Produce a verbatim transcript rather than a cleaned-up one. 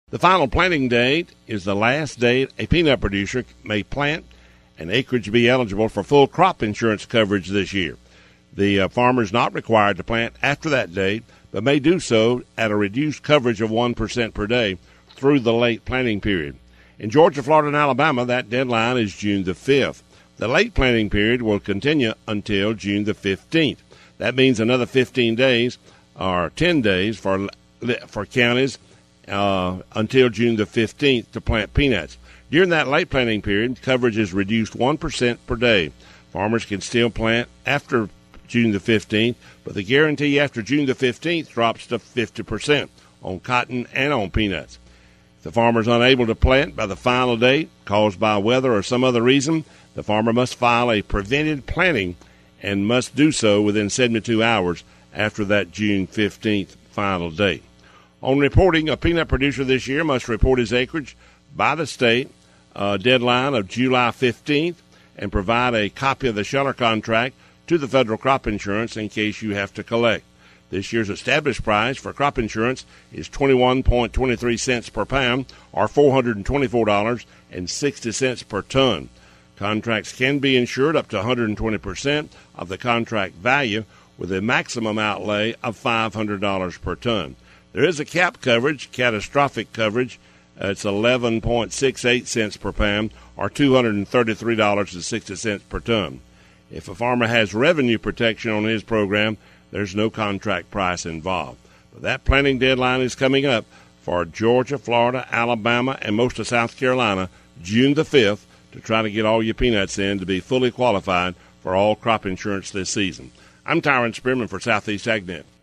The final planting date is the last date a peanut producer may plant and acreage be eligible for full crop insurance coverage this year. The uh, farmer is not required to plant after that date, but may do so at a reduced coverage of one percent per day through the late planting period. In Georgia, Florida, and Alabama, that deadline is June the fifth. The late planting period will continue until June the fifteenth. That means another fifteen days or ten days for for counties uh, until June the fifteenth to plant peanuts. During that late planting period, coverage is reduced one percent per day. Farmers can still plant after June the fifteenth, but the guarantee after June the fifteenth drops to fifty percent on cotton and on peanuts. If the farmer is unable to plant by the final date, caused by weather or some other reason, the farmer must file a prevented planting and must do so within seventy-two hours after that June fifteenth final date. On reporting, a peanut producer this year must report his acreage by the state uh, deadline of July fifteenth and provide a copy of the shelter contract to the federal crop insurance in case you have to collect. This year's established price for crop insurance is twenty-one point two three cents per pound, or four hundred twenty-four dollars and sixty cents per ton. Contracts can be insured up to one hundred twenty percent of the contract value with a maximum outlay of five hundred dollars per ton. There is a cap coverage, catastrophic coverage. Uh, it's eleven point six eight cents per pound, or two hundred thirty-three dollars and sixty cents per ton. If a farmer has revenue protection on his program, there's no contract price involved. But that planting deadline is coming up for Georgia, Florida, Alabama, and most of South Carolina, June the fifth, to try to get all your peanuts in to be fully qualified for all crop insurance this season. I'm Tyron Spearman for Southeast AgNet.